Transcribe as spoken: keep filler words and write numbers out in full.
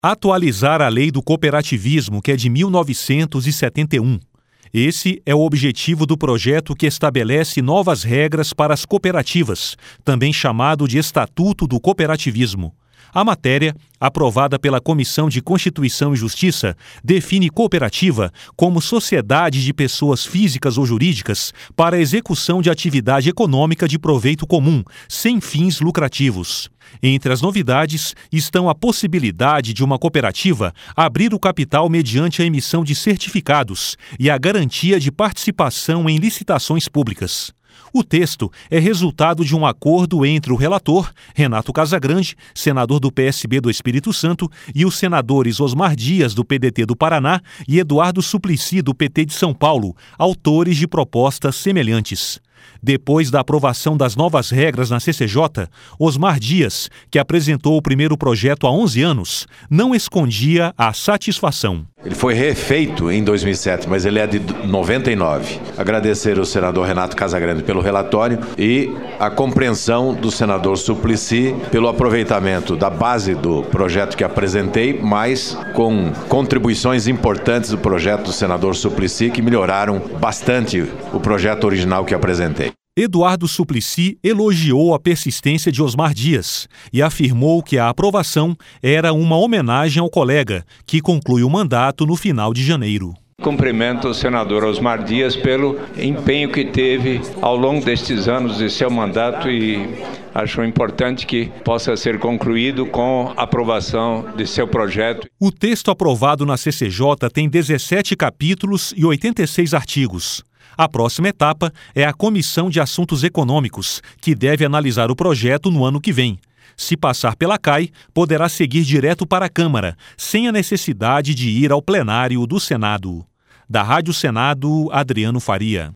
Atualizar a lei do cooperativismo, que é de mil novecentos e setenta e um. Esse é o objetivo do projeto, que estabelece novas regras para as cooperativas, também chamado de Estatuto do Cooperativismo. A matéria, aprovada pela Comissão de Constituição e Justiça, define cooperativa como sociedade de pessoas físicas ou jurídicas para a execução de atividade econômica de proveito comum, sem fins lucrativos. Entre as novidades estão a possibilidade de uma cooperativa abrir o capital mediante a emissão de certificados e a garantia de participação em licitações públicas. O texto é resultado de um acordo entre o relator, Renato Casagrande, senador do P S B do Espírito Santo, e os senadores Osmar Dias, do P D T do Paraná, e Eduardo Suplicy, do P T de São Paulo, autores de propostas semelhantes. Depois da aprovação das novas regras na C C J, Osmar Dias, que apresentou o primeiro projeto há onze anos, não escondia a satisfação. Ele foi refeito em dois mil e sete, mas ele é de noventa e nove. Agradecer ao senador Renato Casagrande pelo relatório e a compreensão do senador Suplicy pelo aproveitamento da base do projeto que apresentei, mas com contribuições importantes do projeto do senador Suplicy que melhoraram bastante o projeto original que apresentei. Eduardo Suplicy elogiou a persistência de Osmar Dias e afirmou que a aprovação era uma homenagem ao colega, que conclui o mandato no final de janeiro. Cumprimento o senador Osmar Dias pelo empenho que teve ao longo destes anos de seu mandato e acho importante que possa ser concluído com a aprovação de seu projeto. O texto aprovado na C C J tem dezessete capítulos e oitenta e seis artigos. A próxima etapa é a Comissão de Assuntos Econômicos, que deve analisar o projeto no ano que vem. Se passar pela C A I, poderá seguir direto para a Câmara, sem a necessidade de ir ao plenário do Senado. Da Rádio Senado, Adriano Faria.